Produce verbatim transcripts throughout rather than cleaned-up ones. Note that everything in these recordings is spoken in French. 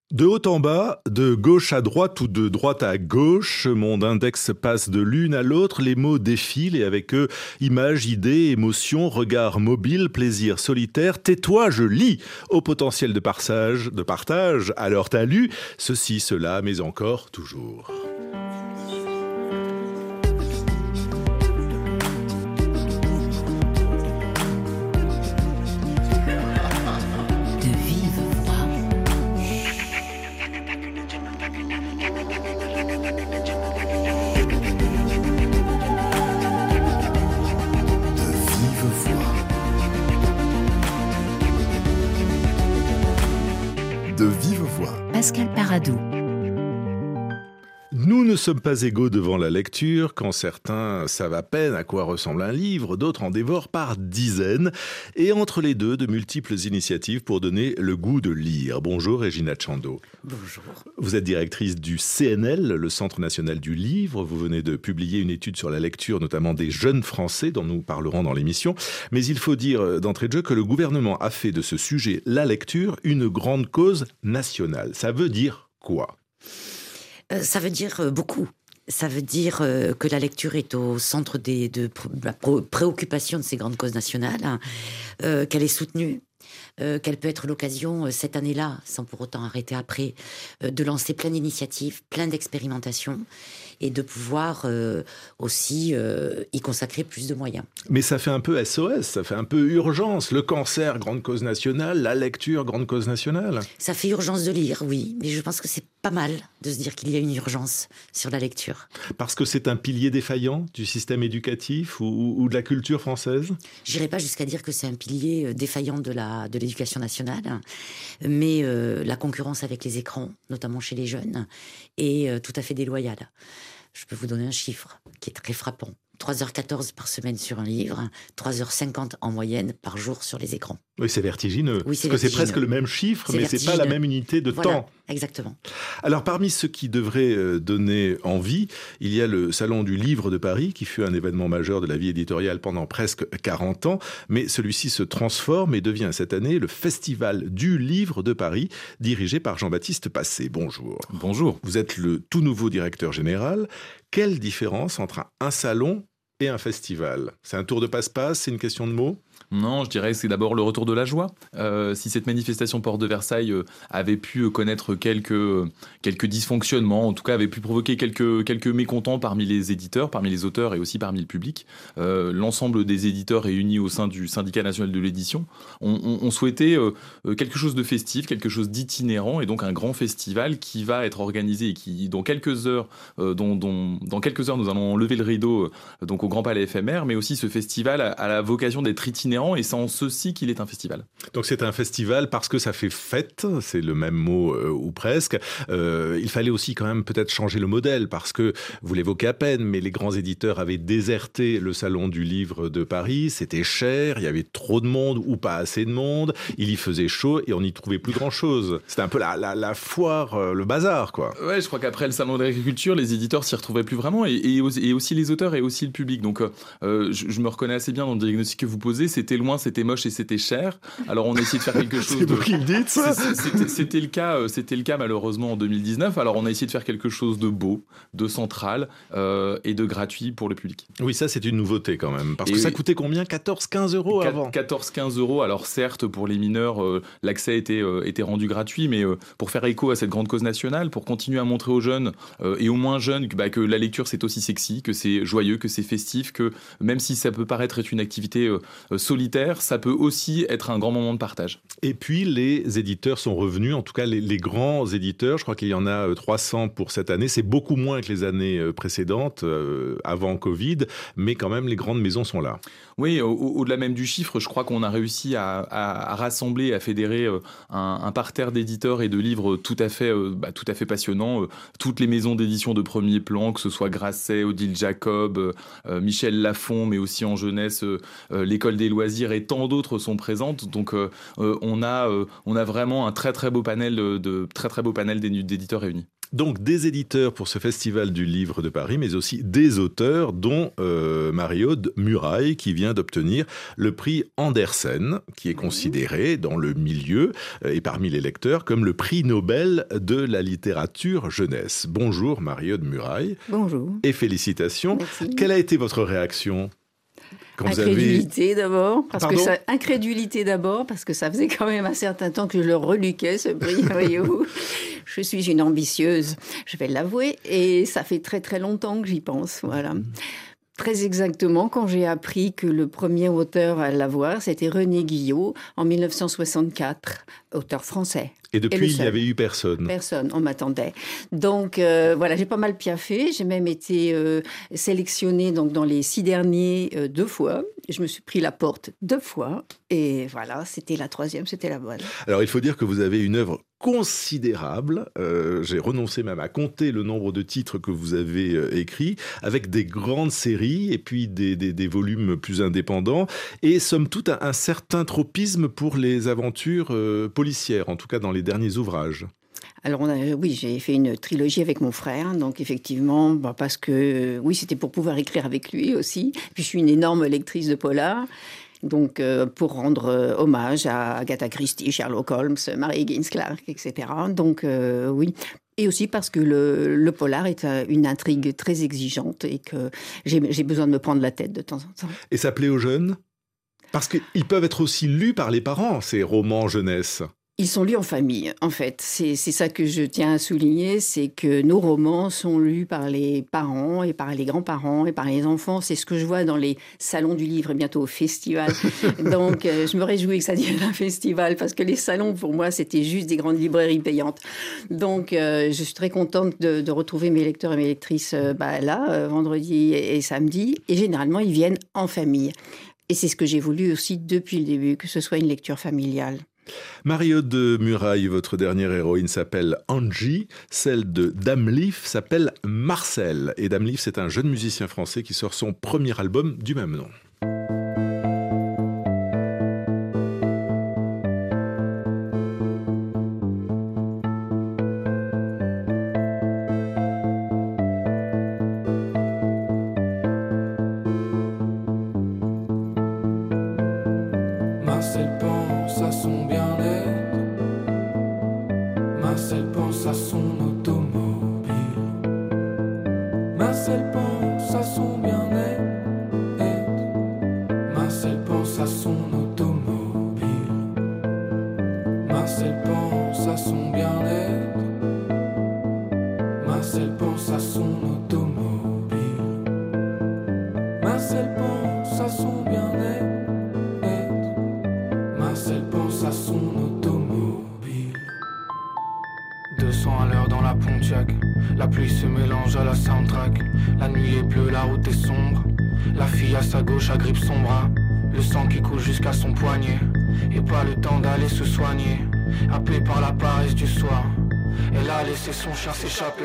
De haut en bas, de gauche à droite ou de droite à gauche, mon index passe de l'une à l'autre, les mots défilent et avec eux, images, idées, émotions, regards mobiles, plaisir solitaire. Tais-toi, je lis au potentiel de partage, de partage. Alors t'as lu ceci, cela, mais encore, toujours. De vive voix. Pascal Paradou. Nous ne sommes pas égaux devant la lecture, quand certains savent à peine à quoi ressemble un livre, d'autres en dévorent par dizaines. Et entre les deux, de multiples initiatives pour donner le goût de lire. Bonjour Regina Chando. Bonjour. Vous êtes directrice du C N L, le Centre National du Livre. Vous venez de publier une étude sur la lecture, notamment des jeunes Français, dont nous parlerons dans l'émission. Mais il faut dire d'entrée de jeu que le gouvernement a fait de ce sujet, la lecture, une grande cause nationale. Ça veut dire quoi ? Euh, ça veut dire euh, beaucoup. Ça veut dire euh, que la lecture est au centre des, de, de la préoccupation de ces grandes causes nationales, hein, euh, qu'elle est soutenue, euh, qu'elle peut être l'occasion, euh, cette année-là, sans pour autant arrêter après, euh, de lancer plein d'initiatives, plein d'expérimentations, et de pouvoir euh, aussi euh, y consacrer plus de moyens. Mais ça fait un peu S O S, ça fait un peu urgence. Le cancer, grande cause nationale, la lecture, grande cause nationale. Ça fait urgence de lire, oui, mais je pense que c'est pas mal de se dire qu'il y a une urgence sur la lecture. Parce que c'est un pilier défaillant du système éducatif ou, ou de la culture française ? J'irai pas jusqu'à dire que c'est un pilier défaillant de la de l'éducation nationale, mais euh, la concurrence avec les écrans, notamment chez les jeunes, est euh, tout à fait déloyale. Je peux vous donner un chiffre qui est très frappant. trois heures quatorze par semaine sur un livre, trois heures cinquante en moyenne par jour sur les écrans. Oui, c'est vertigineux. Oui, c'est Parce que c'est vertigineux. presque le même chiffre, C'est mais c'est pas la vertigineux. même unité de Voilà, temps. exactement. Alors, parmi ceux qui devraient euh, donner envie, il y a le Salon du Livre de Paris, qui fut un événement majeur de la vie éditoriale pendant presque quarante ans. Mais celui-ci se transforme et devient cette année le Festival du Livre de Paris, dirigé par Jean-Baptiste Passé. Bonjour. Bonjour. Vous êtes le tout nouveau directeur général. Quelle différence entre un salon et un festival ? C'est un tour de passe-passe, c'est une question de mots ? Non, je dirais que c'est d'abord le retour de la joie. Euh, si cette manifestation Porte de Versailles euh, avait pu connaître quelques, euh, quelques dysfonctionnements, en tout cas avait pu provoquer quelques, quelques mécontents parmi les éditeurs, parmi les auteurs et aussi parmi le public, euh, l'ensemble des éditeurs réunis au sein du syndicat national de l'édition ont on, on souhaitait euh, quelque chose de festif, quelque chose d'itinérant, et donc un grand festival qui va être organisé et qui, dans quelques heures, euh, dont, dont, dans quelques heures, nous allons lever le rideau euh, donc au Grand Palais éphémère, mais aussi ce festival a, a la vocation d'être itinérant, et c'est en ceci qu'il est un festival. Donc c'est un festival parce que ça fait fête, c'est le même mot euh, ou presque. Euh, il fallait aussi quand même peut-être changer le modèle parce que, vous l'évoquez à peine, mais les grands éditeurs avaient déserté le Salon du Livre de Paris, c'était cher, il y avait trop de monde ou pas assez de monde, il y faisait chaud et on n'y trouvait plus grand-chose. C'était un peu la, la, la foire, euh, le bazar, quoi. Ouais, je crois qu'après le Salon de l'agriculture, les éditeurs s'y retrouvaient plus vraiment, et, et, aussi, et aussi les auteurs et aussi le public. Donc euh, je, je me reconnais assez bien dans le diagnostic que vous posez, c'était loin, c'était moche et c'était cher. Alors on a essayé de faire quelque chose C'est de... vous qui le dites, ça ? C'était, c'était le cas, c'était le cas malheureusement en deux mille dix-neuf. Alors on a essayé de faire quelque chose de beau, de central euh, et de gratuit pour le public. Oui, ça c'est une nouveauté quand même. Parce Et que ça oui. coûtait combien ? quatorze à quinze euros avant ? quatorze à quinze euros. Alors certes, pour les mineurs, euh, l'accès était, euh, était rendu gratuit, mais euh, pour faire écho à cette grande cause nationale, pour continuer à montrer aux jeunes euh, et aux moins jeunes que, bah, que la lecture c'est aussi sexy, que c'est joyeux, que c'est festif, que même si ça peut paraître être une activité euh, solitaire, ça peut aussi être un grand moment de partage. Et puis les éditeurs sont revenus, en tout cas les, les grands éditeurs, je crois qu'il y en a trois cents pour cette année, c'est beaucoup moins que les années précédentes, euh, avant Covid, mais quand même les grandes maisons sont là. Oui, au, au-delà même du chiffre, je crois qu'on a réussi à, à, à rassembler, à fédérer euh, un, un parterre d'éditeurs et de livres tout à fait, euh, bah, tout à fait passionnants. Euh, toutes les maisons d'édition de premier plan, que ce soit Grasset, Odile Jacob, euh, Michel Lafon, mais aussi en jeunesse, euh, euh, l'École des loisirs et tant d'autres sont présentes. Donc euh, euh, on a, euh, on a vraiment un très très beau panel de, de très très beau panel d'éditeurs réunis. Donc des éditeurs pour ce Festival du Livre de Paris, mais aussi des auteurs, dont euh, Marie-Aude Murail, qui vient d'obtenir le prix Andersen, qui est considéré dans le milieu euh, et parmi les lecteurs comme le prix Nobel de la littérature jeunesse. Bonjour Marie-Aude Murail. Bonjour. Et félicitations. Merci. Quelle a été votre réaction ? Quand Incrédulité avez... d'abord, parce Pardon que ça, incrédulité d'abord, parce que ça faisait quand même un certain temps que je le reluquais, ce prix, voyez-vous. Je suis une ambitieuse, je vais l'avouer, et ça fait très très longtemps que j'y pense, voilà. Très exactement, quand j'ai appris que le premier auteur à l'avoir, c'était René Guillot, en mille neuf cent soixante-quatre, auteur français. Et depuis, et il n'y avait eu personne. Personne, on m'attendait. Donc euh, voilà, j'ai pas mal piaffé. J'ai même été euh, sélectionnée donc, dans les six derniers euh, deux fois. Je me suis pris la porte deux fois. Et voilà, c'était la troisième, c'était la bonne. Alors il faut dire que vous avez une œuvre considérable. Euh, j'ai renoncé même à compter le nombre de titres que vous avez euh, écrits, avec des grandes séries et puis des, des, des volumes plus indépendants. Et somme toute, un, un certain tropisme pour les aventures euh, policières, en tout cas dans les derniers ouvrages. Alors, on a, oui, j'ai fait une trilogie avec mon frère, donc effectivement, bah parce que, oui, c'était pour pouvoir écrire avec lui aussi. Puis je suis une énorme lectrice de polar, donc euh, pour rendre euh, hommage à Agatha Christie, Sherlock Holmes, Mary Higgins Clark, et cetera. Donc, euh, oui. Et aussi parce que le, le polar est une intrigue très exigeante et que j'ai, j'ai besoin de me prendre la tête de temps en temps. Et ça plaît aux jeunes ? Parce qu'ils peuvent être aussi lus par les parents, ces romans jeunesse. Ils sont lus en famille, en fait. C'est, c'est ça que je tiens à souligner, c'est que nos romans sont lus par les parents et par les grands-parents et par les enfants. C'est ce que je vois dans les salons du livre et bientôt au festival. Donc, euh, je me réjouis que ça devienne un festival parce que les salons, pour moi, c'était juste des grandes librairies payantes. Donc, euh, je suis très contente de, de retrouver mes lecteurs et mes lectrices euh, bah, là, euh, vendredi et, et samedi. Et généralement, ils viennent en famille. Et c'est ce que j'ai voulu aussi depuis le début, que ce soit une lecture familiale. Marie-Aude Murail, votre dernière héroïne s'appelle Angie, celle de Dame Leaf s'appelle Marcel. Et Dame Leaf, c'est un jeune musicien français qui sort son premier album du même nom. Marcel pense à son bien-être, Marcel pense à son automobile, Marcel pense à son bien-être, Marcel pense à son automobile, Marcel pense à son bien-être, Marcel pense à son automobile, Marcel pense à son bien-être. Marcel pense à son automobile. deux cents à l'heure dans la Pontiac. La pluie se mélange à la soundtrack. La nuit est bleue, la route est sombre. La fille à sa gauche agrippe son bras. Le sang qui coule jusqu'à son poignet. Et pas le temps d'aller se soigner. Happée par la paresse du soir. Elle a laissé son chien s'échapper.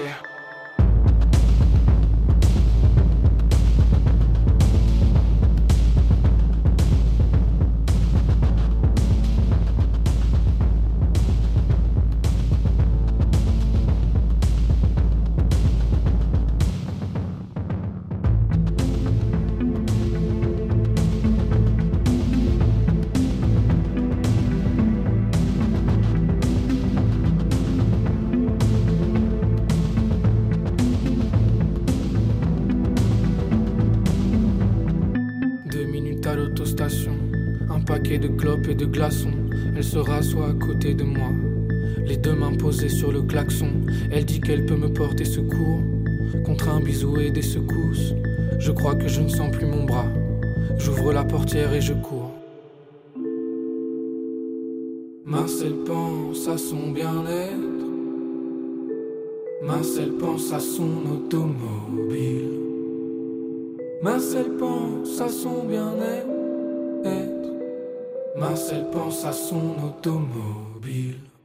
Un paquet de clopes et de glaçons. Elle se rassoit à côté de moi, les deux mains posées sur le klaxon. Elle dit qu'elle peut me porter secours contre un bisou et des secousses. Je crois que je ne sens plus mon bras. J'ouvre la portière et je cours. Marcel pense à son bien-être, Marcel pense à son automobile, Marcel pense à son bien-être, Marcel pense à son automobile.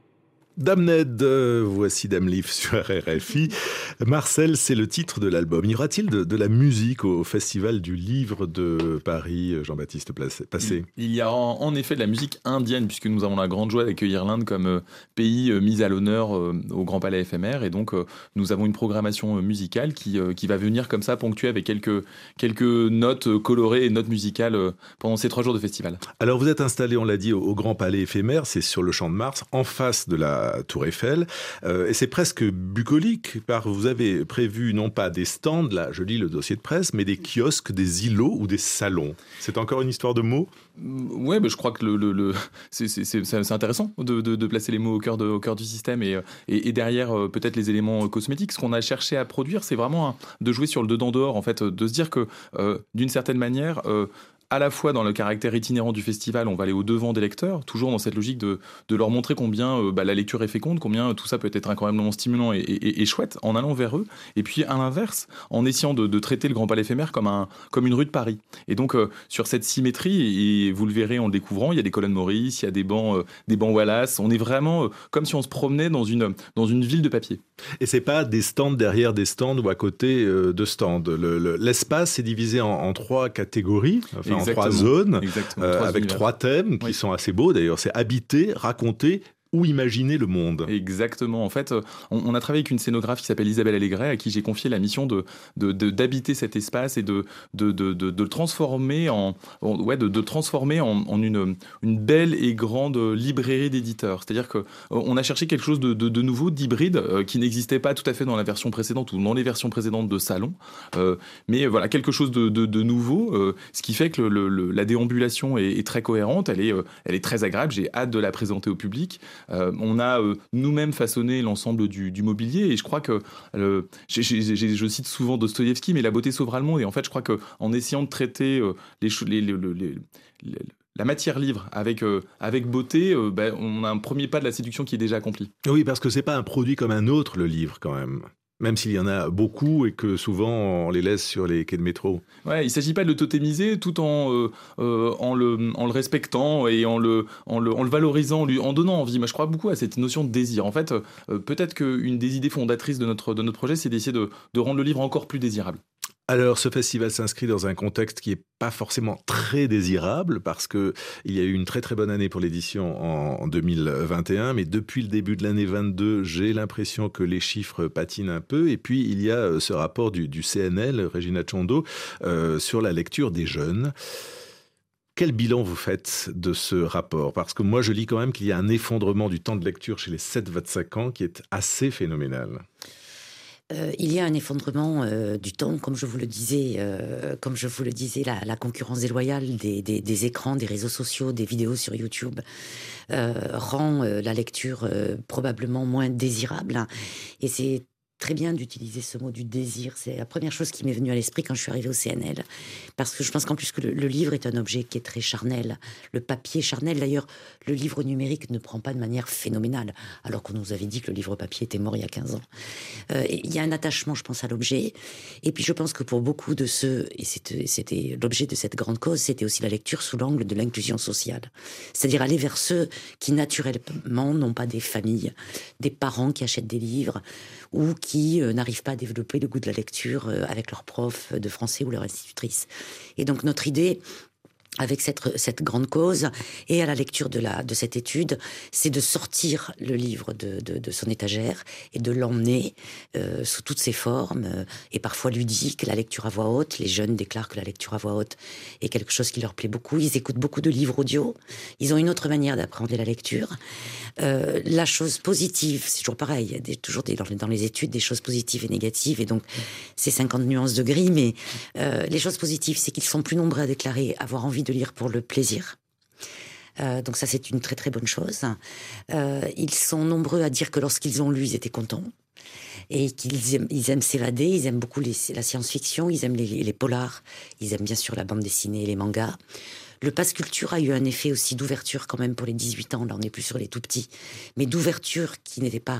Dame Ned, euh, voici Dame Liv sur R R F I. Marcel, c'est le titre de l'album. Y aura-t-il de, de la musique au Festival du Livre de Paris, Jean-Baptiste Passé? Il y a en, en effet de la musique indienne, puisque nous avons la grande joie d'accueillir l'Inde comme euh, pays euh, mis à l'honneur euh, au Grand Palais éphémère. Et donc, euh, nous avons une programmation euh, musicale qui, euh, qui va venir comme ça, ponctuée avec quelques, quelques notes euh, colorées et notes musicales euh, pendant ces trois jours de festival. Alors, vous êtes installé, on l'a dit, au, au Grand Palais éphémère, c'est sur le Champ de Mars, en face de la Tour Eiffel, euh, et c'est presque bucolique, car vous avez prévu non pas des stands, là je lis le dossier de presse, mais des kiosques, des îlots ou des salons. C'est encore une histoire de mots? Ouais, bah, je crois que le, le, le, c'est, c'est, c'est, c'est intéressant de, de, de placer les mots au cœur, de, au cœur du système et, et, et derrière euh, peut-être les éléments cosmétiques. Ce qu'on a cherché à produire, c'est vraiment un, de jouer sur le dedans-dehors, en fait, de se dire que euh, d'une certaine manière, euh, à la fois dans le caractère itinérant du festival, on va aller au-devant des lecteurs, toujours dans cette logique de, de leur montrer combien euh, bah, la lecture est féconde, combien tout ça peut être incroyablement stimulant et, et, et chouette, en allant vers eux. Et puis, à l'inverse, en essayant de, de traiter le Grand Palais éphémère comme, un, comme une rue de Paris. Et donc, euh, sur cette symétrie, et vous le verrez en le découvrant, il y a des colonnes Maurice, il y a des bancs, euh, des bancs Wallace. On est vraiment euh, comme si on se promenait dans une, dans une ville de papier. Et c'est pas des stands derrière des stands ou à côté euh, de stands. Le, le, l'espace est divisé en, en trois catégories, enfin en trois zones, euh, trois avec univers. Trois thèmes qui oui. sont assez beaux d'ailleurs. C'est habiter, raconter ou imaginer le monde. Exactement. En fait, on, on a travaillé avec une scénographe qui s'appelle Isabelle Allégret, à qui j'ai confié la mission de, de, de, d'habiter cet espace et de, de, de, de, de le transformer en, en, ouais, de, de transformer en, en une, une belle et grande librairie d'éditeurs. C'est-à-dire qu'on a cherché quelque chose de, de, de nouveau, d'hybride, euh, qui n'existait pas tout à fait dans la version précédente ou dans les versions précédentes de salon. Euh, mais voilà, quelque chose de, de, de nouveau, euh, ce qui fait que le, le, la déambulation est, est très cohérente, elle est, euh, elle est très agréable. J'ai hâte de la présenter au public. Euh, on a euh, nous-mêmes façonné l'ensemble du, du mobilier et je crois que euh, j'ai, j'ai, j'ai, je cite souvent Dostoïevski, mais la beauté sauvera le monde. Et en fait, je crois qu'en essayant de traiter euh, les, les, les, les, les, la matière livre avec, euh, avec beauté, euh, ben, on a un premier pas de la séduction qui est déjà accompli. Oui, parce que c'est pas un produit comme un autre, le livre, quand même. Même s'il y en a beaucoup et que souvent on les laisse sur les quais de métro. Ouais, il ne s'agit pas de le totémiser tout en, euh, euh, en, le, en le respectant et en le, en le, en le valorisant, lui, en donnant envie. Moi, je crois beaucoup à cette notion de désir. En fait, euh, peut-être qu'une des idées fondatrices de notre, de notre projet, c'est d'essayer de, de rendre le livre encore plus désirable. Alors, ce festival s'inscrit dans un contexte qui n'est pas forcément très désirable parce qu'il y a eu une très très bonne année pour l'édition en deux mille vingt et un, mais depuis le début de l'année vingt-deux, j'ai l'impression que les chiffres patinent un peu. Et puis, il y a ce rapport du, du C N L, Regina Chondo, euh, sur la lecture des jeunes. Quel bilan vous faites de ce rapport? Parce que moi, je lis quand même qu'il y a un effondrement du temps de lecture chez les sept vingt-cinq ans qui est assez phénoménal. Euh, il y a un effondrement euh, du temps, comme je vous le disais, euh, comme je vous le disais, la, la concurrence déloyale des, des, des écrans, des réseaux sociaux, des vidéos sur YouTube euh, rend euh, la lecture euh, probablement moins désirable. Hein. Et c'est très bien d'utiliser ce mot du désir. C'est la première chose qui m'est venue à l'esprit quand je suis arrivée au C N L. Parce que je pense qu'en plus que le, le livre est un objet qui est très charnel. Le papier charnel, d'ailleurs, le livre numérique ne prend pas de manière phénoménale, alors qu'on nous avait dit que le livre papier était mort il y a quinze ans. Euh, il y a un attachement, je pense, à l'objet. Et puis je pense que pour beaucoup de ceux, et c'était, c'était l'objet de cette grande cause, c'était aussi la lecture sous l'angle de l'inclusion sociale. C'est-à-dire aller vers ceux qui, naturellement, n'ont pas des familles, des parents qui achètent des livres, ou qui euh, n'arrivent pas à développer le goût de la lecture euh, avec leur prof de français ou leur institutrice. Et donc notre idée, avec cette, cette grande cause, et à la lecture de, la, de cette étude, c'est de sortir le livre de, de, de son étagère et de l'emmener euh, sous toutes ses formes, euh, et parfois ludique, la lecture à voix haute. Les jeunes déclarent que la lecture à voix haute est quelque chose qui leur plaît beaucoup. Ils écoutent beaucoup de livres audio. Ils ont une autre manière d'appréhender la lecture. Euh, la chose positive, c'est toujours pareil, il y a des, toujours des, dans les études des choses positives et négatives, et donc c'est cinquante nuances de gris, mais euh, les choses positives, c'est qu'ils sont plus nombreux à déclarer avoir envie de lire pour le plaisir. Euh, donc ça, c'est une très très bonne chose. Euh, ils sont nombreux à dire que lorsqu'ils ont lu, ils étaient contents. Et qu'ils aiment, ils aiment s'évader, ils aiment beaucoup les, la science-fiction, ils aiment les, les polars, ils aiment bien sûr la bande dessinée et les mangas. Le Pass Culture a eu un effet aussi d'ouverture quand même pour les dix-huit ans, là on n'est plus sur les tout petits, mais d'ouverture qui n'était pas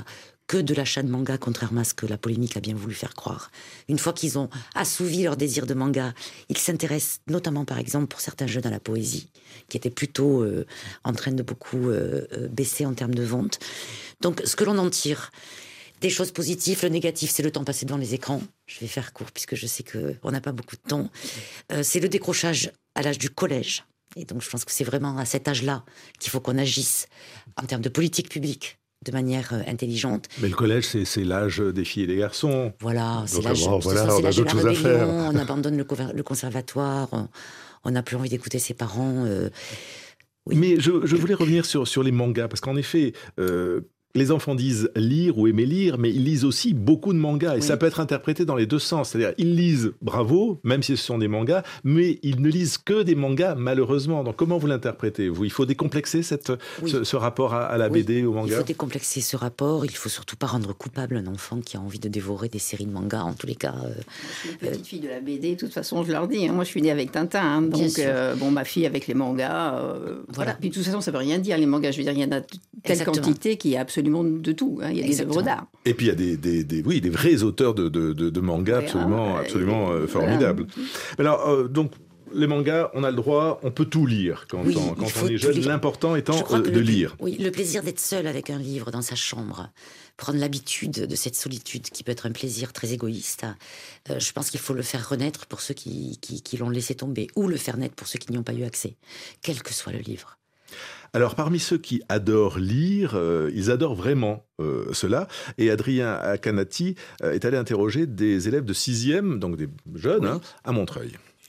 que de l'achat de manga, contrairement à ce que la polémique a bien voulu faire croire. Une fois qu'ils ont assouvi leur désir de manga, ils s'intéressent notamment, par exemple, pour certains jeunes à la poésie, qui était plutôt euh, en train de beaucoup euh, baisser en termes de vente. Donc, ce que l'on en tire, des choses positives, le négatif, c'est le temps passé devant les écrans. Je vais faire court, puisque je sais qu'on n'a pas beaucoup de temps. Euh, c'est le décrochage à l'âge du collège. Et donc, je pense que c'est vraiment à cet âge-là qu'il faut qu'on agisse en termes de politique publique de manière euh, intelligente. Mais le collège, c'est, c'est l'âge des filles et des garçons. Voilà, c'est donc, l'âge, bon, voilà, ça, c'est on a l'âge de d'autres la choses à faire. rébellion, on abandonne le, co- le conservatoire, on- on n'a plus envie d'écouter ses parents. Euh, oui. Mais je, je voulais revenir sur, sur les mangas, parce qu'en effet... Euh, les enfants disent lire ou aimer lire, mais ils lisent aussi beaucoup de mangas. Et Oui. ça peut être interprété dans les deux sens. C'est-à-dire, ils lisent, bravo, même si ce sont des mangas, mais ils ne lisent que des mangas, malheureusement. Donc, comment vous l'interprétez, vous ? Il faut décomplexer cette, Oui. ce, ce rapport à, à la Oui. B D, au Il manga ? faut décomplexer ce rapport. Il faut surtout pas rendre coupable un enfant qui a envie de dévorer des séries de mangas. En tous les cas, euh, Je suis une petite fille de la B D, de toute façon, je leur dis. Hein. Moi, je suis née avec Tintin. Hein. Bien Donc, sûr. euh, bon, ma fille avec les mangas. Euh, voilà. Voilà. Puis, de toute façon, ça ne veut rien dire, les mangas. Je veux dire, il y en a t- telle Exactement. quantité qu'il y a absolument de tout. Hein. Il y a des Exactement. œuvres d'art. Et puis, il y a des, des, des, oui, des vrais auteurs de, de, de, de mangas Ouais, absolument, hein, absolument et- euh, voilà. formidables. Alors, euh, donc... Les mangas, on a le droit, on peut tout lire quand, Oui, on, quand il faut on est tout jeune. lire. L'important étant je crois euh, que de le, lire. Oui, le plaisir d'être seul avec un livre dans sa chambre, prendre l'habitude de cette solitude qui peut être un plaisir très égoïste, euh, je pense qu'il faut le faire renaître pour ceux qui, qui, qui l'ont laissé tomber, ou le faire naître pour ceux qui n'y ont pas eu accès, quel que soit le livre. Alors, parmi ceux qui adorent lire, euh, ils adorent vraiment euh, cela. Et Adrien Akanati euh, est allé interroger des élèves de sixième, donc des jeunes, Oui. hein, à Montreuil.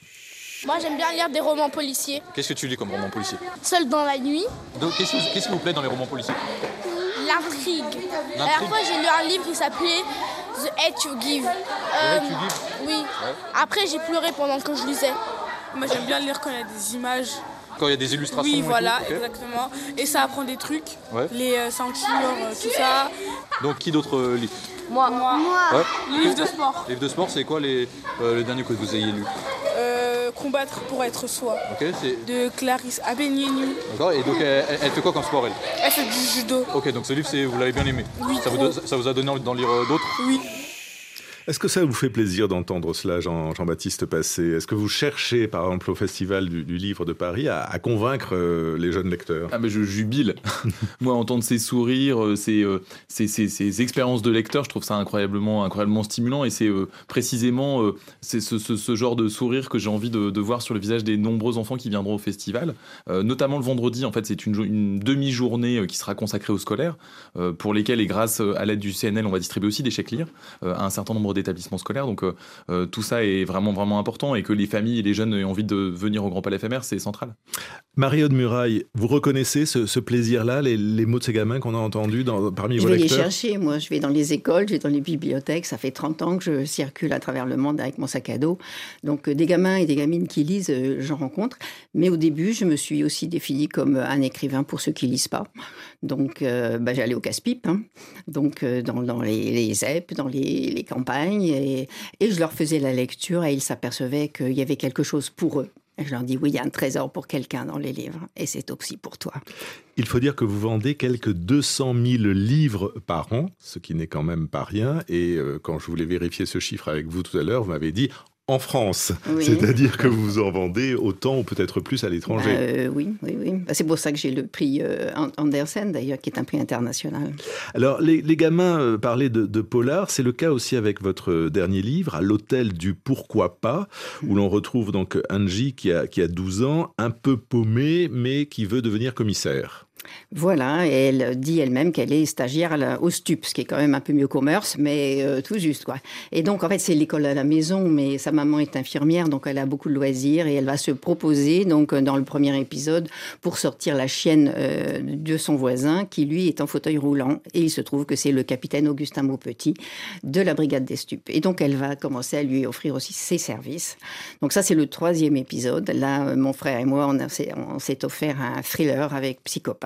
Moi, j'aime bien lire des romans policiers. Qu'est-ce que tu lis comme roman policier ? Seul dans la nuit, Donc, qu'est-ce, que- qu'est-ce qui vous plaît dans les romans policiers ? l'intrigue. La dernière fois, j'ai lu un livre qui s'appelait The Hate You Give. Euh, Tu gives ? oui. Après, j'ai pleuré pendant que je lisais. Moi j'aime bien lire quand il y a des images. Quand il y a des illustrations Oui, et voilà, tout, ok. exactement. Et ça apprend des trucs, Ouais. les euh, ceintures, euh, tout ça. Donc, qui d'autre euh, lit ? Moi, Ouais. Les livres de sport. Livre de sport, c'est quoi les, euh, le dernier que vous ayez lu ? Euh, combattre pour être soi. Ok, c'est... De Clarisse Abenyenu. D'accord, et donc elle, elle- elle fait quoi comme sport, elle ? Elle fait du judo. Ok, donc ce livre, c'est, vous l'avez bien aimé. Oui, ça, vous, trop. do- ça vous a donné envie d'en lire euh, d'autres ? Oui. Est-ce que ça vous fait plaisir d'entendre cela, Jean, Jean-Baptiste Passé ? Est-ce que vous cherchez, par exemple, au Festival du, du Livre de Paris, à, à convaincre euh, les jeunes lecteurs ? Ah mais je jubile. Moi, entendre ces sourires, euh, ces, euh, ces, ces, ces expériences de lecteur, je trouve ça incroyablement, incroyablement stimulant. Et c'est euh, précisément euh, c'est ce, ce, ce genre de sourire que j'ai envie de, de voir sur le visage des nombreux enfants qui viendront au festival. Euh, notamment le vendredi, en fait, c'est une, jo- une demi-journée euh, qui sera consacrée aux scolaires, euh, pour lesquels, et grâce euh, à l'aide du C N L, on va distribuer aussi des chèques lire euh, à un certain nombre d'établissements scolaires. Donc euh, euh, tout ça est vraiment, vraiment important. Et que les familles et les jeunes aient envie de venir au Grand Palais éphémère, c'est central. Marie-Aude Muraille, vous reconnaissez ce, ce plaisir-là, les, les mots de ces gamins qu'on a entendus dans, parmi Je vos vais les lecteurs ? chercher, moi. Je vais dans les écoles, je vais dans les bibliothèques. Ça fait trente ans que je circule à travers le monde avec mon sac à dos. Donc, euh, des gamins et des gamines qui lisent, euh, j'en rencontre. Mais au début, je me suis aussi définie comme un écrivain pour ceux qui lisent pas. Donc, euh, bah, j'allais au casse-pipe, hein. Donc, euh, dans, dans les, les Z E P, dans les, les campagnes. Et, et je leur faisais la lecture et ils s'apercevaient qu'il y avait quelque chose pour eux. Et je leur dis, oui, il y a un trésor pour quelqu'un dans les livres. Et c'est aussi pour toi. Il faut dire que vous vendez quelques deux cent mille livres par an, ce qui n'est quand même pas rien. Et euh, quand je voulais vérifier ce chiffre avec vous tout à l'heure, vous m'avez dit en France. Oui. C'est-à-dire que vous en vendez autant ou peut-être plus à l'étranger. Bah, euh, oui, oui, oui. Bah, c'est pour ça que j'ai le prix euh, Andersen, d'ailleurs, qui est un prix international. Alors, les, les gamins euh, parlaient de, de polar. C'est le cas aussi avec votre dernier livre, À l'hôtel du pourquoi pas, où l'on retrouve donc Angie qui a, qui a douze ans, un peu paumée, mais qui veut devenir commissaire. Voilà, et elle dit elle-même qu'elle est stagiaire à la, au STUP, ce qui est quand même un peu mieux commerce, mais euh, tout juste, quoi. Et donc, en fait, c'est l'école à la maison, mais sa maman est infirmière, donc elle a beaucoup de loisirs, et elle va se proposer, donc, dans le premier épisode, pour sortir la chienne euh, de son voisin, qui, lui, est en fauteuil roulant, et il se trouve que c'est le capitaine Augustin Maupetit de la brigade des STUP. Et donc, elle va commencer à lui offrir aussi ses services. Donc ça, c'est le troisième épisode. Là, mon frère et moi, on, a, on s'est offert un thriller avec Psychopathe,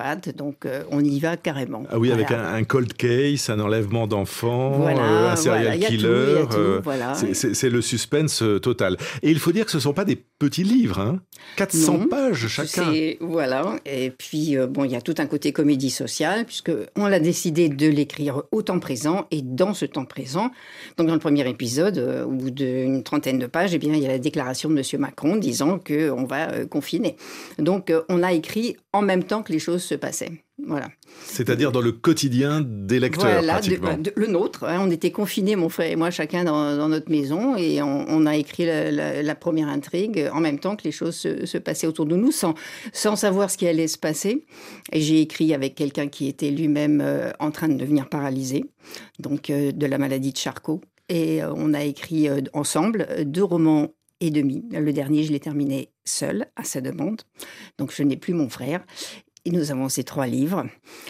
pattes, donc euh, on y va carrément. Ah oui, voilà. avec un, un cold case, un enlèvement d'enfants, voilà, euh, un serial voilà, killer. Tout, euh, voilà. c'est, c'est, c'est le suspense euh, total. Et il faut dire que ce ne sont pas des petits livres, hein, quatre cents non, pages chacun. C'est, voilà, et puis euh, bon, il y a tout un côté comédie sociale, puisqu'on a décidé de l'écrire au temps présent, et dans ce temps présent, donc dans le premier épisode, euh, au bout d'une trentaine de pages, eh bien, il y a la déclaration de M. Macron disant qu'on va euh, confiner. Donc euh, on a écrit en même temps que les choses se passaient. Voilà. C'est-à-dire dans le quotidien des lecteurs, voilà, pratiquement. De, de, le nôtre. Hein, on était confinés, mon frère et moi, chacun dans, dans notre maison, et on, on a écrit la, la, la première intrigue en même temps que les choses se, se passaient autour de nous, sans, sans savoir ce qui allait se passer. Et j'ai écrit avec quelqu'un qui était lui-même euh, en train de devenir paralysé, donc euh, de la maladie de Charcot. Et euh, on a écrit euh, ensemble deux romans et demi. Le dernier, je l'ai terminé seul, à sa demande. Donc je n'ai plus mon frère. Et nous avons ces trois livres.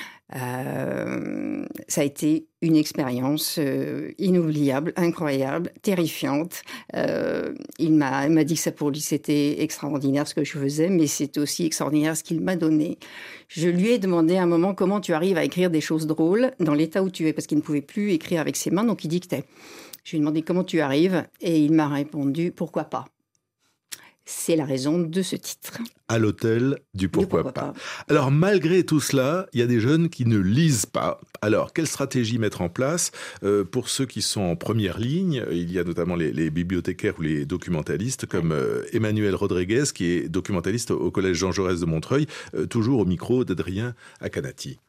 Euh, ça a été une expérience euh, inoubliable, incroyable, terrifiante. Euh, il m'a, il m'a dit que ça pour lui c'était extraordinaire ce que je faisais, mais c'est aussi extraordinaire ce qu'il m'a donné. Je lui ai demandé à un moment comment tu arrives à écrire des choses drôles dans l'état où tu es, parce qu'il ne pouvait plus écrire avec ses mains, donc il dictait. Je lui ai demandé comment tu arrives, et il m'a répondu pourquoi pas. C'est la raison de ce titre. À l'hôtel du pourquoi, pourquoi pas. pas. Alors, malgré tout cela, il y a des jeunes qui ne lisent pas. Alors, quelle stratégie mettre en place euh, pour ceux qui sont en première ligne? Il y a notamment les, les bibliothécaires ou les documentalistes, comme euh, Emmanuel Rodriguez, qui est documentaliste au Collège Jean Jaurès de Montreuil, euh, toujours au micro d'Adrien Akanati.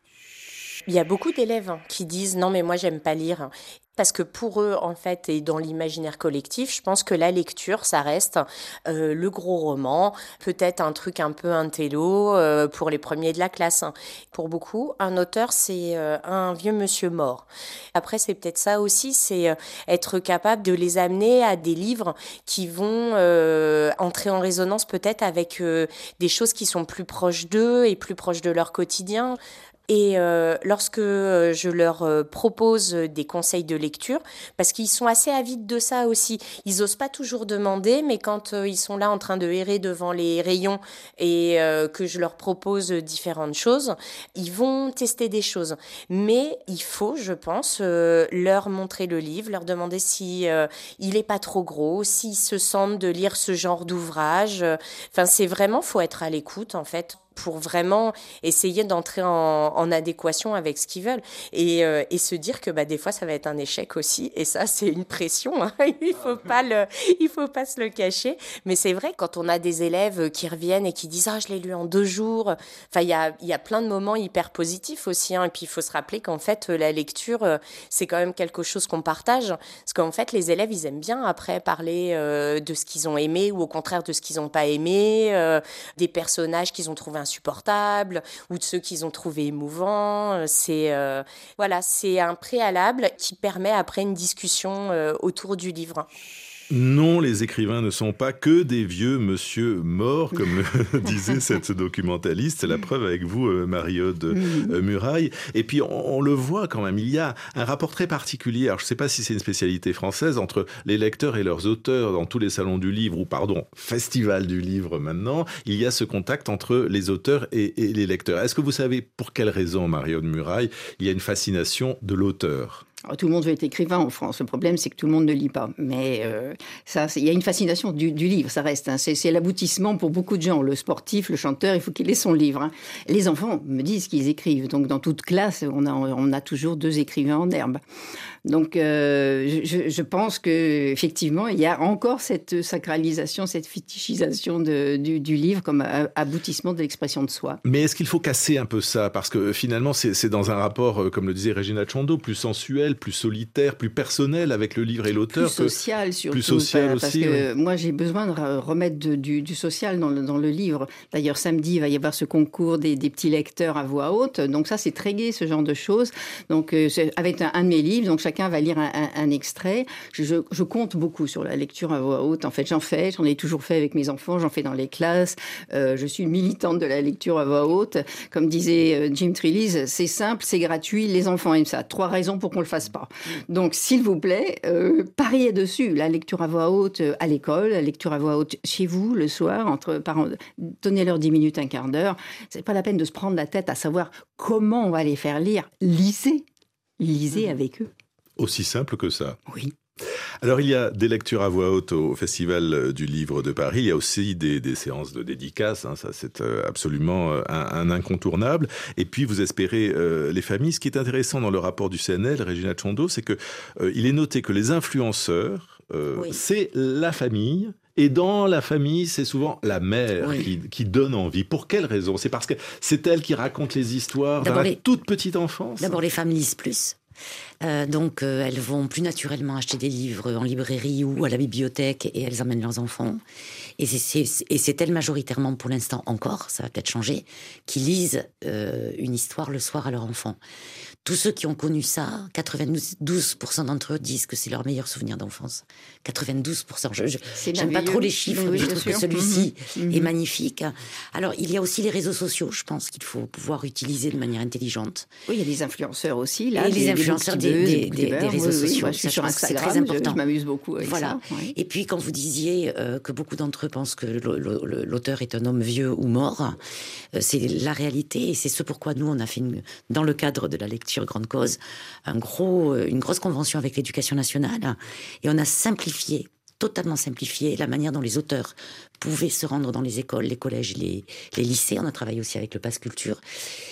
Il y a beaucoup d'élèves qui disent « non mais moi j'aime pas lire ». Parce que pour eux, en fait, et dans l'imaginaire collectif, je pense que la lecture, ça reste euh, le gros roman, peut-être un truc un peu intello euh, pour les premiers de la classe. Pour beaucoup, un auteur, c'est euh, un vieux monsieur mort. Après, c'est peut-être ça aussi, c'est euh, être capable de les amener à des livres qui vont euh, entrer en résonance peut-être avec euh, des choses qui sont plus proches d'eux et plus proches de leur quotidien. Et euh, lorsque je leur euh, propose des conseils de lecture, parce qu'ils sont assez avides de ça aussi, ils osent pas toujours demander, mais quand euh, ils sont là en train de errer devant les rayons et euh, que je leur propose différentes choses, ils vont tester des choses. Mais il faut, je pense, euh, leur montrer le livre, leur demander si euh, il est pas trop gros, s'ils se sentent de lire ce genre d'ouvrage. Enfin, c'est vraiment, faut être à l'écoute en fait, pour vraiment essayer d'entrer en, en adéquation avec ce qu'ils veulent et, euh, et se dire que bah, des fois ça va être un échec aussi, et ça c'est une pression, hein. il faut pas le, il faut pas se le cacher, mais c'est vrai quand on a des élèves qui reviennent et qui disent ah je l'ai lu en deux jours, enfin il y a, y a plein de moments hyper positifs aussi, hein. Et puis il faut se rappeler qu'en fait la lecture c'est quand même quelque chose qu'on partage, parce qu'en fait les élèves ils aiment bien après parler euh, de ce qu'ils ont aimé ou au contraire de ce qu'ils n'ont pas aimé, euh, des personnages qu'ils ont trouvé insupportables ou de ceux qu'ils ont trouvé émouvants. C'est, euh, voilà, c'est un préalable qui permet après une discussion euh, autour du livre. Non, les écrivains ne sont pas que des vieux monsieur morts, comme le disait cette documentaliste. C'est la preuve avec vous, Marie-Aude mmh. Murail. Et puis, on, on le voit quand même, il y a un rapport très particulier. Alors, je ne sais pas si c'est une spécialité française, entre les lecteurs et leurs auteurs dans tous les salons du livre, ou pardon, festival du livre maintenant. Il y a ce contact entre les auteurs et, et les lecteurs. Est-ce que vous savez pour quelle raison, Marie-Aude Murail, il y a une fascination de l'auteur ? Alors, tout le monde veut être écrivain en France. Le problème, c'est que tout le monde ne lit pas. Mais euh, ça, il y a une fascination du, du livre, ça reste. Hein. C'est, c'est l'aboutissement pour beaucoup de gens. Le sportif, le chanteur, il faut qu'il ait son livre. Hein. Les enfants me disent qu'ils écrivent. Donc, dans toute classe, on a, on a toujours deux écrivains en herbe. Donc, euh, je, je pense qu'effectivement, il y a encore cette sacralisation, cette fétichisation de, du, du livre comme aboutissement de l'expression de soi. Mais est-ce qu'il faut casser un peu ça ? Parce que finalement, c'est, c'est dans un rapport, comme le disait Regina Tchondo, plus sensuel, plus solitaire, plus personnel avec le livre et l'auteur. Plus social surtout. Plus social parce aussi. que Ouais. moi, j'ai besoin de remettre de, du, du social dans le, dans le livre. D'ailleurs, samedi, il va y avoir ce concours des, des petits lecteurs à voix haute. Donc ça, c'est très gai, ce genre de choses. Donc, euh, c'est avec un, un de mes livres, donc chacun va lire un, un, un extrait. Je, je, je compte beaucoup sur la lecture à voix haute. En fait, j'en fais, j'en ai toujours fait avec mes enfants, j'en fais dans les classes. Euh, je suis une militante de la lecture à voix haute. Comme disait euh, Jim Trelease, c'est simple, c'est gratuit, les enfants aiment ça. Trois raisons pour qu'on le fasse pas. Donc, s'il vous plaît, euh, pariez dessus. La lecture à voix haute à l'école, la lecture à voix haute chez vous, le soir, entre parents, donnez-leur dix minutes, un quart d'heure. C'est pas la peine de se prendre la tête à savoir comment on va les faire lire. Lisez, lisez mmh. avec eux. Aussi simple que ça. Oui. Alors, il y a des lectures à voix haute au Festival du Livre de Paris. Il y a aussi des, des séances de dédicaces. Hein, ça, c'est absolument un, un incontournable. Et puis, vous espérez euh, les familles. Ce qui est intéressant dans le rapport du C N L, Regina Chondo, c'est que euh, il est noté que les influenceurs, euh, oui. c'est la famille. Et dans la famille, c'est souvent la mère oui. qui, qui donne envie. Pour quelle raison ? C'est parce que c'est elle qui raconte les histoires dans la les... toute petite enfance ? D'abord, les femmes lisent plus. Euh, donc, euh, elles vont plus naturellement acheter des livres en librairie ou à la bibliothèque et elles emmènent leurs enfants. Et c'est, c'est, et c'est elles majoritairement, pour l'instant encore, ça va peut-être changer, qui lisent euh, une histoire le soir à leur enfant. Tous ceux qui ont connu ça, quatre-vingt-douze pour cent d'entre eux disent que c'est leur meilleur souvenir d'enfance. quatre-vingt-douze pour cent. Je, je, j'aime pas trop les chiffres, oui, mais je trouve sûr. que celui-ci mmh. est magnifique. Alors, il y a aussi les réseaux sociaux, je pense qu'il faut pouvoir utiliser de manière intelligente. Oui, il y a des influenceurs aussi, là. Et les influenceurs des, des, des, des, des réseaux oui, sociaux. Oui, moi, je suis ça, sur je Instagram, c'est très important. Je, je m'amuse beaucoup avec voilà. ça. Oui. Et puis, quand vous disiez euh, que beaucoup d'entre eux pensent que l'auteur est un homme vieux ou mort, euh, c'est la réalité et c'est ce pourquoi nous, on a fait, une, dans le cadre de la lecture Grande Cause, un gros, une grosse convention avec l'Éducation nationale et on a simplifié, totalement simplifié la manière dont les auteurs pouvaient se rendre dans les écoles, les collèges, les, les lycées. On a travaillé aussi avec le Pass Culture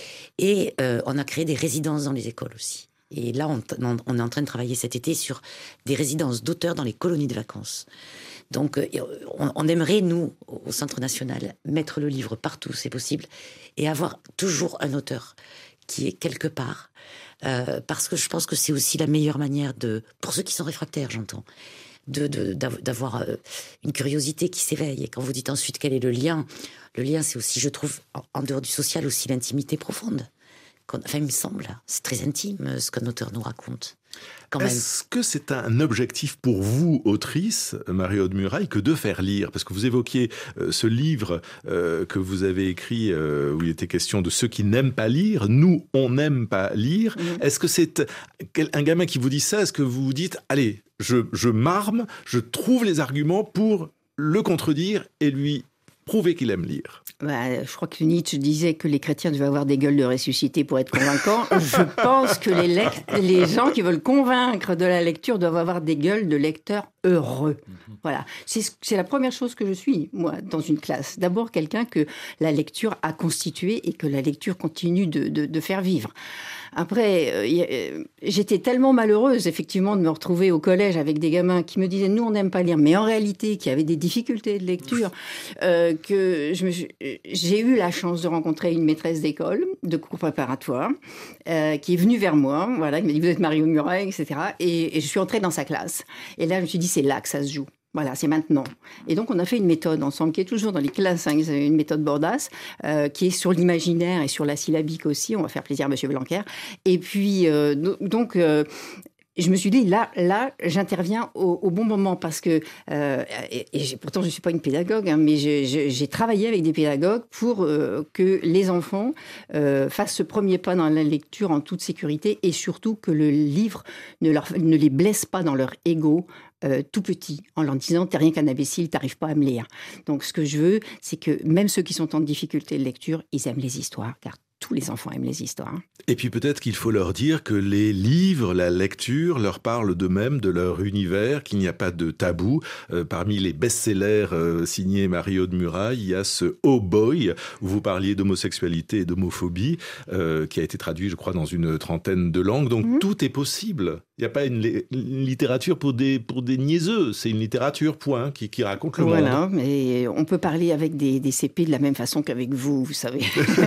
et euh, on a créé des résidences dans les écoles aussi. Et là, on, on est en train de travailler cet été sur des résidences d'auteurs dans les colonies de vacances. Donc, on, on aimerait, nous, au Centre national, mettre le livre partout, c'est possible, et avoir toujours un auteur qui est quelque part. Euh, parce que je pense que c'est aussi la meilleure manière de, pour ceux qui sont réfractaires, j'entends, de, de, d'avoir euh, une curiosité qui s'éveille. Et quand vous dites ensuite quel est le lien, le lien, c'est aussi, je trouve, en, en dehors du social, aussi l'intimité profonde. Enfin, il me semble, c'est très intime ce qu'un auteur nous raconte. Quand même. Est-ce que c'est un objectif pour vous, autrice, Marie-Aude Murail, que de faire lire ? Parce que vous évoquiez euh, ce livre euh, que vous avez écrit euh, où il était question de ceux qui n'aiment pas lire. Nous, on n'aime pas lire. Mmh. Est-ce que c'est un gamin qui vous dit ça ? Est-ce que vous vous dites, allez, je, je m'arme, je trouve les arguments pour le contredire et lui prouver qu'il aime lire ? Bah, je crois que Nietzsche disait que les chrétiens devaient avoir des gueules de ressuscités pour être convaincants. Je pense que les, lec- les gens qui veulent convaincre de la lecture doivent avoir des gueules de lecteurs heureux. Voilà. C'est, c'est la première chose que je suis, moi, dans une classe. D'abord, quelqu'un que la lecture a constitué et que la lecture continue de, de, de faire vivre. Après, euh, j'étais tellement malheureuse, effectivement, de me retrouver au collège avec des gamins qui me disaient « nous, on n'aime pas lire », mais en réalité, qui avaient des difficultés de lecture, euh, que je me suis... j'ai eu la chance de rencontrer une maîtresse d'école, de cours préparatoire, euh, qui est venue vers moi, voilà, qui m'a dit « vous êtes Marie-Aude Murail », et cetera. Et, et je suis entrée dans sa classe. Et là, je me suis dit « c'est là que ça se joue ». Voilà, c'est maintenant. Et donc, on a fait une méthode ensemble, qui est toujours dans les classes, hein, une méthode Bordas, euh, qui est sur l'imaginaire et sur la syllabique aussi. On va faire plaisir à M. Blanquer. Et puis, euh, donc... Euh, je me suis dit, là, là j'interviens au, au bon moment parce que, euh, et, et pourtant je ne suis pas une pédagogue, hein, mais je, je, j'ai travaillé avec des pédagogues pour euh, que les enfants euh, fassent ce premier pas dans la lecture en toute sécurité et surtout que le livre ne, leur, ne les blesse pas dans leur ego euh, tout petit, en leur disant « t'es rien qu'un imbécile, t'arrives pas à me lire ». Donc ce que je veux, c'est que même ceux qui sont en difficulté de lecture, ils aiment les histoires, car tous les enfants aiment les histoires. Et puis peut-être qu'il faut leur dire que les livres, la lecture leur parlent d'eux-mêmes, de leur univers, qu'il n'y a pas de tabou. Euh, parmi les best-sellers euh, signés Marie-Aude Murail, il y a ce Oh Boy, où vous parliez d'homosexualité et d'homophobie, euh, qui a été traduit, je crois, dans une trentaine de langues. Donc mmh. tout est possible. Il n'y a pas une, une littérature pour des, pour des niaiseux. C'est une littérature, point, qui, qui raconte le voilà, monde. Voilà, mais on peut parler avec des, des C P de la même façon qu'avec vous, vous savez.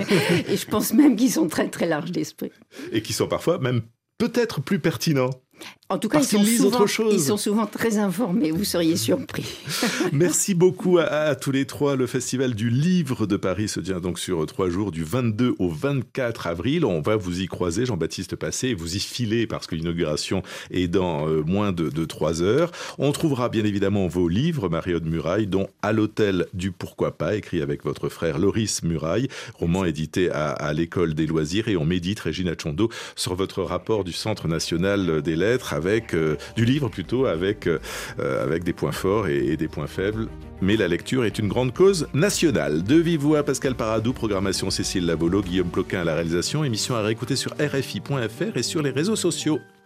Et je pense même qu'ils sont très, très larges d'esprit. Et qui sont parfois même peut-être plus pertinents. En tout cas, Parce ils sont, qu'ils lisent souvent, autre chose. ils sont souvent très informés, vous seriez surpris. Merci beaucoup à, à tous les trois. Le Festival du Livre de Paris se tient donc sur trois jours, du vingt-deux au vingt-quatre avril. On va vous y croiser, Jean-Baptiste Passé, et vous y filer parce que l'inauguration est dans euh, moins de, de trois heures. On trouvera bien évidemment vos livres, Marie-Aude Muraille, dont À l'hôtel du pourquoi pas, écrit avec votre frère Loris Muraille, roman édité à, à l'École des loisirs. Et on médite, Régina Tchondo, sur votre rapport du Centre national des lettres, avec euh, du livre plutôt, avec, euh, avec des points forts et, et des points faibles. Mais la lecture est une grande cause nationale. De vive voix, Pascal Paradou, programmation Cécile Lavolo, Guillaume Ploquin à la réalisation, émission à réécouter sur R F I point F R et sur les réseaux sociaux.